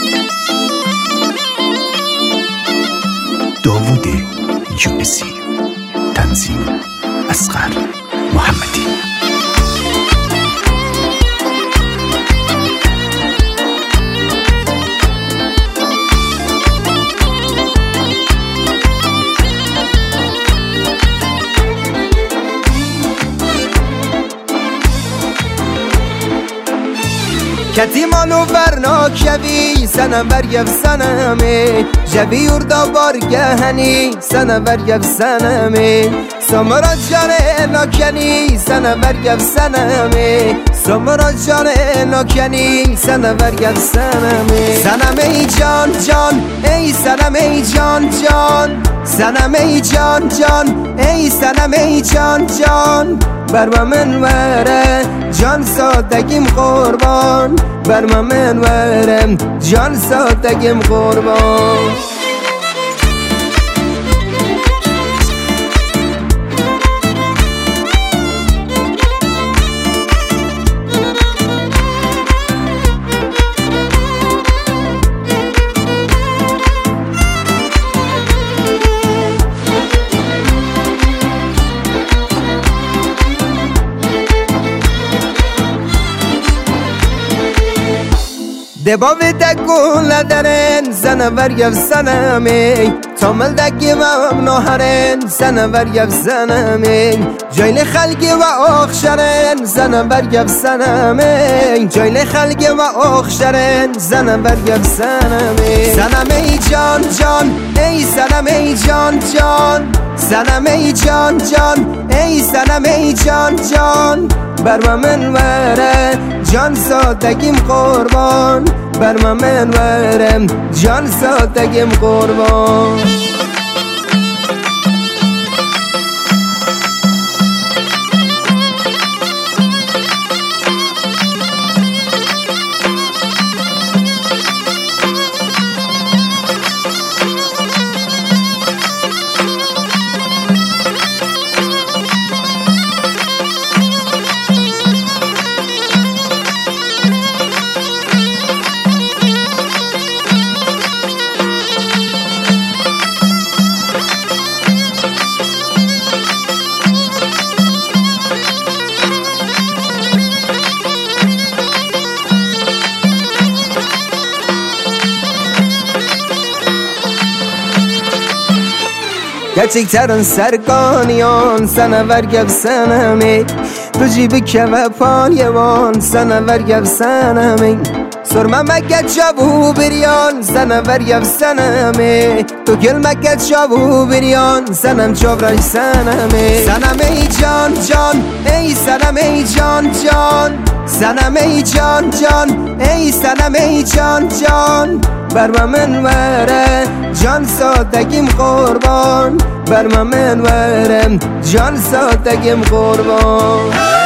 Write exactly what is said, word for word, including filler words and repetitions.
داوود یونسی، تنظیم اصغر محمدی. کتی مالو برناک شوی سنه برگف سنمه جوی یوردا بارگهنی سنه برگف سنمه سمرا جانه ناکنی سنه برگف سنمه سمرا جانه ناکنی سنه برگف سنمه سنمه ای جان جان ای سنمه ای جان جان سنمه ای جان جان ای سنمه ای جان جان بر من وره جان سادگیم قربان بر من وره جان سادگیم قربان. دباوی دکون لدرن زنه ورگف سنمی تامل دکی و امنوهرن زنه ورگف سنمی جایل خلقی و آخشرن زنه ورگف سنمی جایل خلقی و آخشرن زنه ورگف سنمی سنمی جان جان ای سنمی جان جان سنمی جان جان ای سنمی جان جان بر من وره جان سادگیم قربان بر من وره جان سادگیم قربان. گرچکتران سرگانیان سنه ورگف سنمی تو جیب که و پانیوان سنه ورگف سنمی سرمه مکت شابو بریان سنه ورگف سنمی تو گل مکت شابو بریان سنم چابرش سنمی سنمی جان جان ای سنمی جان جان سنمی جان جان ای سنمی جان جان بر من وره جان سادگیم قربان بر من وره جان سادگیم قربان.